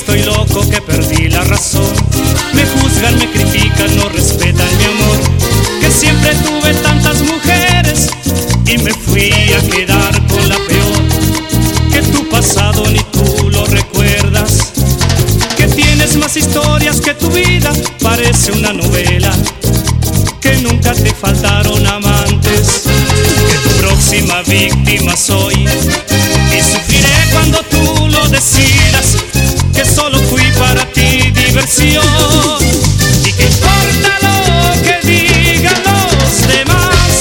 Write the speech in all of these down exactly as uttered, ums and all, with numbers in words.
estoy loco, que perdí la razón. Me juzgan, me critican, no respetan mi amor. Que siempre tuve tantas mujeres y me fui a quedar con la peor. Que tu pasado ni tú lo recuerdas. Que tienes más historias que tu vida, parece una novela. Que nunca te faltaron amantes. Que tu próxima víctima soy. Y sufriré cuando tú lo decidas. Que solo fui para ti diversión. Y que importa lo que digan los demás.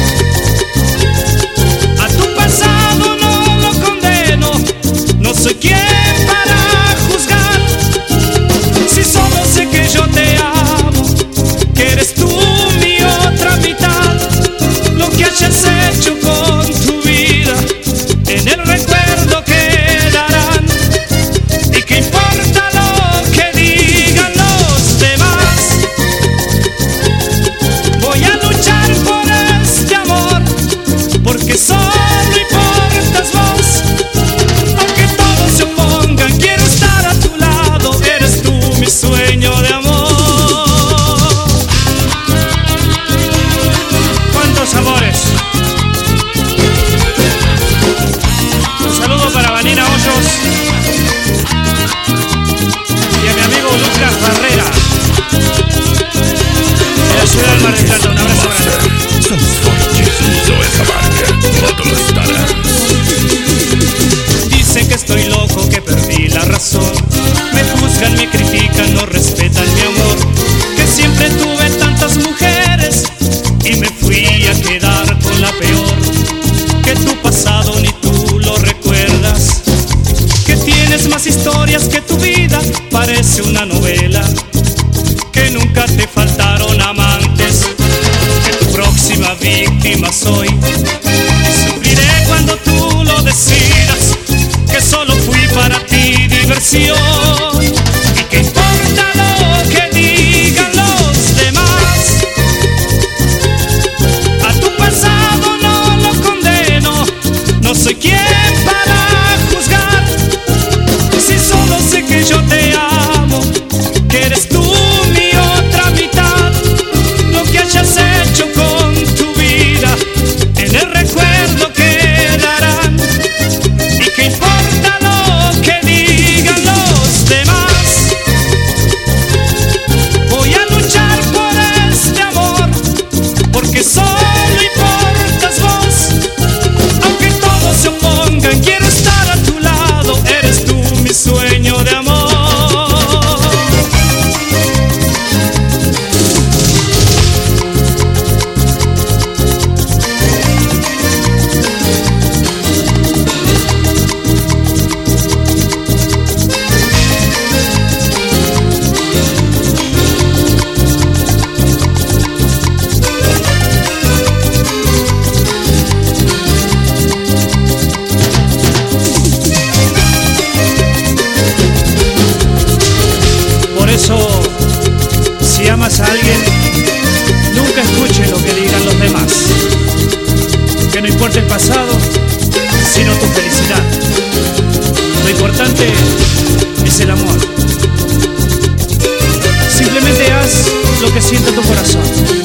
A tu pasado no lo condeno. No soy quien para juzgar. Si solo sé que yo te amo, que eres tú mi otra mitad. Lo que hayas hecho con tu vida en el recuerdo quedarán. Y que importa lo que digan los demás. Voy a luchar por este amor, porque solo importas vos. Aunque todos se opongan, quiero estar a tu lado. Eres tú mi sueño de amor. ¿Cuántos amores? Un saludo para Vanina Hoyos y a mi amigo Lucas Barrera de la ciudad del Mar del Plata. Un abrazo grande. Somos fortes, Zoe Camarga, Módulo Stars. Dicen que estoy loco, que perdí la razón. Me juzgan, me critican, no respetan mi amor. Que siempre tuve tantas mujeres y me fui a quedar con la peor. Que tu pasado ni tú lo recuerdas. Que tienes más historias que tu vida, parece una novela. Que nunca te faltaron amantes. Que tu próxima víctima soy. Y sufriré cuando tú lo decidas. Que solo fui para ti diversión. Y que importa lo que digan los demás. A tu pasado no lo condeno. No soy quien para juzgar. Si solo sé que yo te amo, que eres tú mi otra mitad. Lo que hayas hecho con tu vida en el recuerdo quedarán. Y que importa lo que digan los demás. Voy a luchar por este amor, porque solo importas vos. Aunque todos se opongan, quiero estar a tu lado. Eres tú mi sueño de amor. Por eso, si amas a alguien, nunca escuches lo que digan los demás. Que no importa el pasado, sino tu felicidad. Lo importante es el amor. Simplemente haz lo que siente tu corazón.